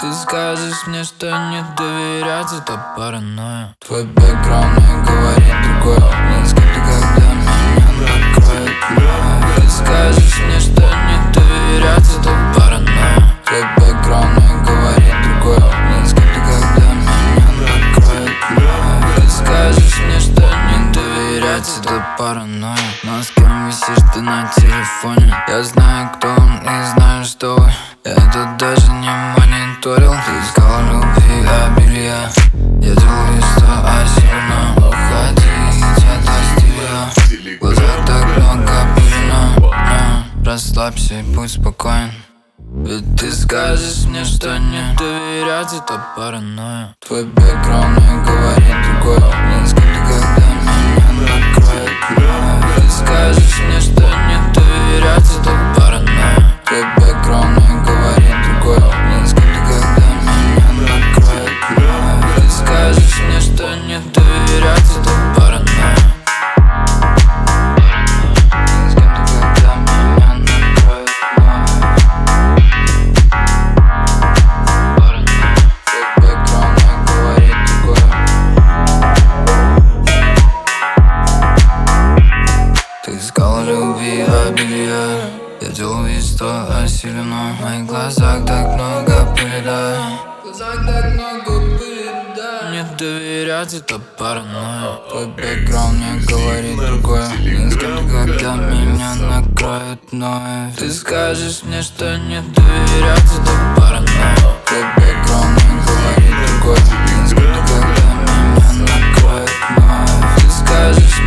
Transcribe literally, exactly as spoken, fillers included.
Ты скажешь мне, что не доверять, это паранойя. Твой бэкграунд мне говорит другое. Не скажи, когда меня накроет мной. Ты скажешь мне, что не доверять, это паранойя. Твой бэкграунд мне говорит другое. Не скажи, когда меня накроет мной. Ты скажешь мне, что не доверять, это паранойя. Но с кем висишь ты на телефоне? Я знаю, кто он и знаю, что вы. Я это даже не мониторил. Ты искал любви, обилья. Я делал вид, что осилено. Уходить, отпусти ее. В глазах так много пелена. Расслабься и будь спокоен. Ведь ты скажешь мне, что не доверять, это паранойя. Твой бэкграунд мне говорит другое. Не скажи, когда меня накроет мной. Ты скажешь мне, что не доверять, это паранойя. Твой бэкграунд мне говорит другое. Не скажи, когда меня накроет мной. Ты скажешь мне, что не доверять, это паранойя. Любви, обилья. Я делал вид, что осилено. В моих глазах так много пыли, да. В глазах так много пыли, да. Не доверять, это паранойя. Твой бэкграунд мне говорит другое. Не скажи, когда меня накроет ной. Ты скажешь мне, что не доверять, это паранойя. Твой бэкграунд мне говорит другое. Не скажи, когда меня накроет ной. Ты скажешь